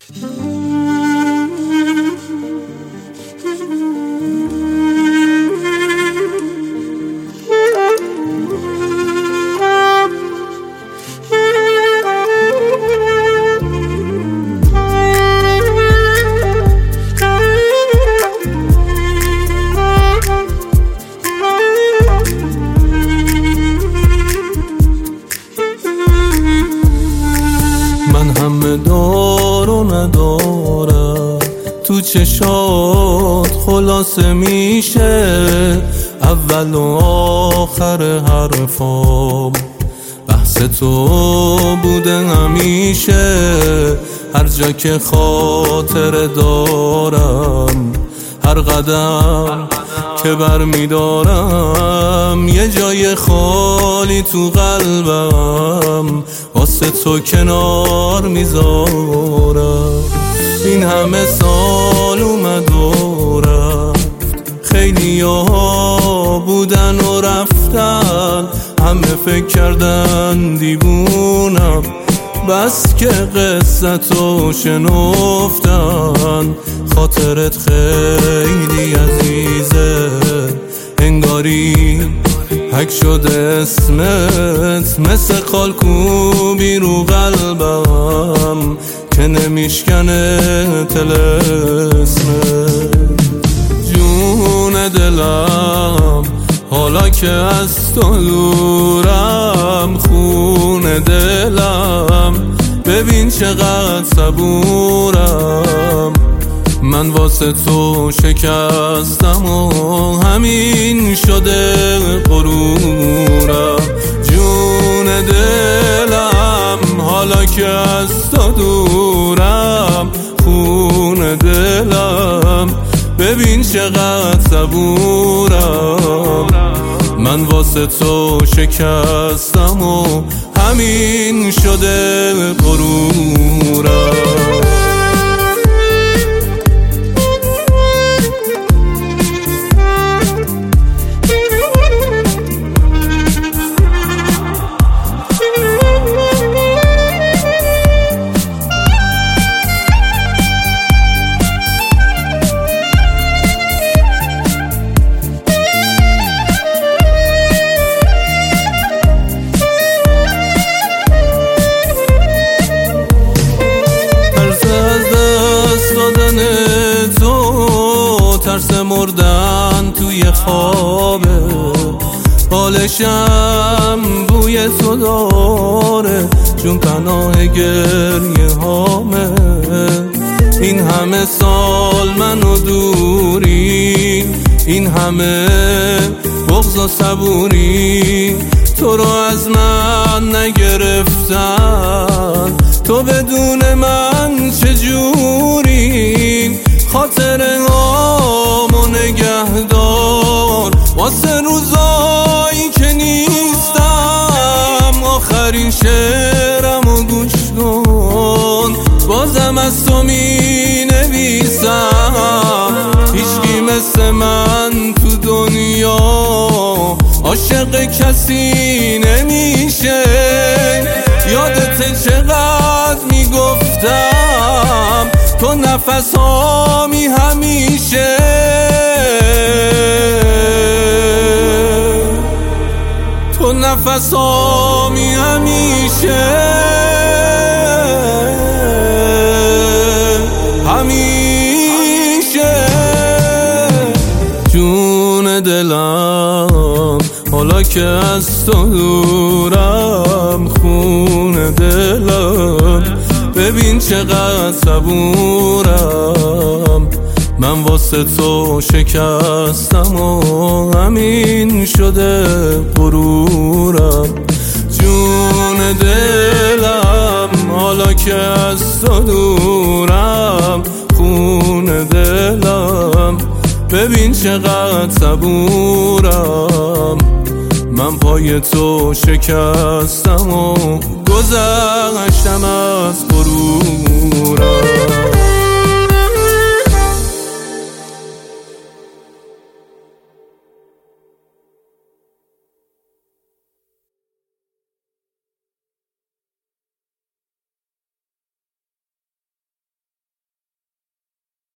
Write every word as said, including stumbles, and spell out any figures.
همه دار و ندارم تو چشات خلاصه میشه اول و آخر حرفام بحث تو بوده همیشه هر جا که خاطر دارم هر قدم که بر میدارم یه جای خالی تو قلبم واسه تو کنار میذارم این همه سال اومد و رفت خیلی ها بودن و رفتن همه فکر کردن دیوونم بس که قصتو شنفتن خاطرت خیلی عزیزه انگاری حک شده اسمت مثل خالکوبی رو قلبم که نمیشکنه طلسمت جون دلم حالا که از تو دورم خون دلم ببین چقدر صبورم من واسه تو شکستم و همین شده غرورم جون دلم حالا که از تو دورم خون دلم ببین چقدر صبورم من واسه تو شکستم و همین شده غرورم ترس مردن توی خوابه حالشم بوی تو داره چون پناه گریه هامه این همه سال منو دوری این همه بغض و صبوری تو رو از من نگرفتن تو بدون من چجوری خاطره هامو نگهدار واسه روزایی که نیستم آخرین شعرمو گوش کن بازم از تو می نویسم هیچکی مثل من تو دنیا عاشق کسی نمیشه یادت چقدر میگفتم تو نفس هامی همیشه تو نفس هامی همیشه همیشه جون دلم حالا که از تو دورم خون دلم ببین چقدر صبورم من واسه تو شکستم و همین شده غرورم جون دلم حالا که از تو دورم خون دلم ببین چقدر صبورم من پای تو شکستم و گذشتم از